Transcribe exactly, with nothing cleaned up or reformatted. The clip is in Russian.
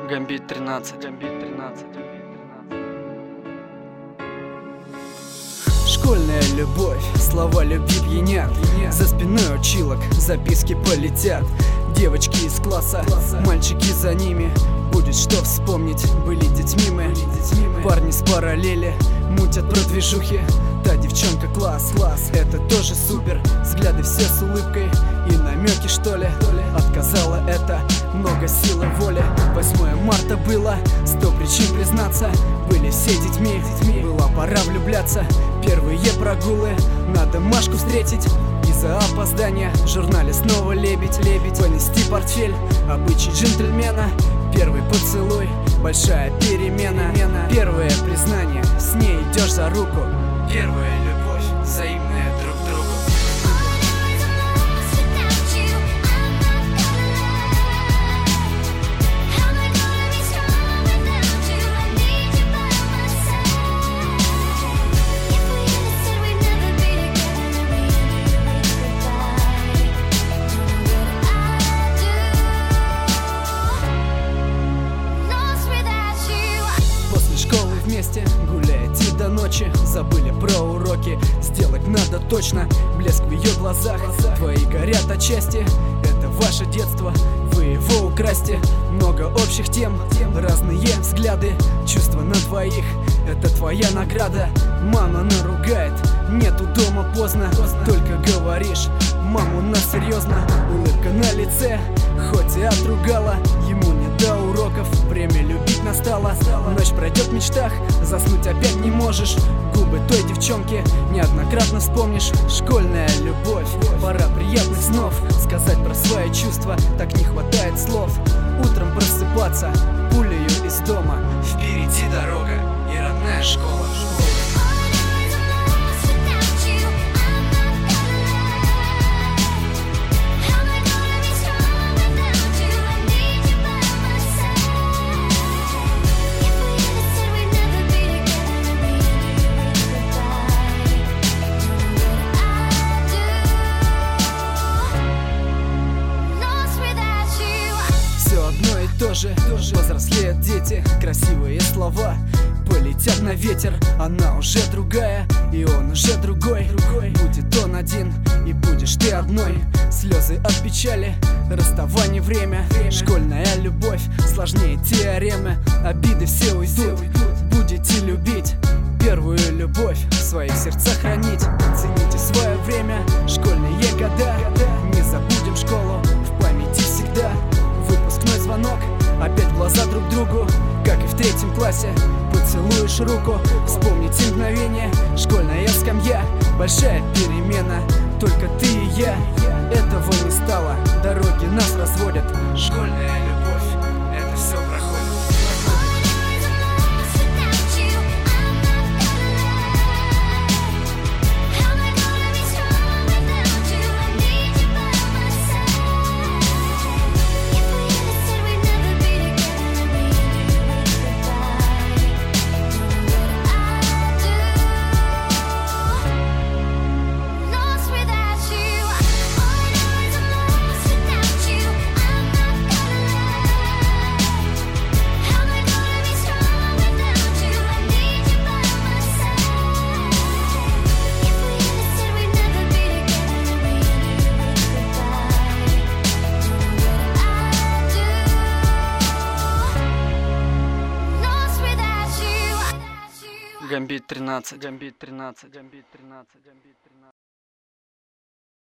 Гамбит тринадцать, Гамбит тринадцать. Школьная любовь, слова любви пьянят. За спиной училок записки полетят. Девочки из класса, мальчики за ними. Будет что вспомнить, были детьми мы. Парни с параллели мутят про движухи. Та девчонка класс, класс, это тоже супер. Взгляды все с улыбкой и намеки, что ли. Отказала это много силы воли. Восьмое марта было, сто причин признаться. Были все детьми, была пора влюбляться. Первые прогулы, надо Машку встретить. Из-за опоздания в журнале снова лебедь, лебедь. Понести портфель, обычай джентльмена. Первый поцелуй, большая перемена. Первое признание, с ней идешь за руку. Первая любовь, взаимная друг к другу. Вместе гуляете до ночи, забыли про уроки. Сделать надо точно, блеск в ее глазах. Твои горят отчасти, это ваше детство, вы его украсьте. Много общих тем, разные взгляды. Чувства на двоих, это твоя награда. Мама наругает, нету дома поздно. Только говоришь, мама у нас серьезно. Улыбка на лице, хоть и отругала. Ему не до уроков, время любить настало. Ночь пройдет в мечтах, заснуть опять не можешь. Губы той девчонки неоднократно вспомнишь. Школьная любовь, пора приятных снов. Сказать про свои чувства так не хватает слов. Утром просыпаться пулею из дома. Впереди дорога и родная школа. Тоже, тоже взрослеют дети, красивые слова полетят на ветер. Она уже другая, и он уже другой. Будет он один, и будешь ты одной. Слезы от печали, расставание время. Школьная любовь сложнее теоремы. Обиды все уйдут, будете любить. Первую любовь в своих сердцах хранить. Цените свое время, школьные года. Не забудем школу, в памяти всегда. Выпускной звонок, опять глаза друг другу, как и в третьем классе. Поцелуешь руку, вспомните мгновение. Школьная скамья, большая перемена. Только ты и я, этого не стало. Дороги нас разводят. Школьная любовь, это все проходит. Гамбит тринадцать, Гамбит тринадцать, Гамбит тринадцать, Гамбит тринадцать.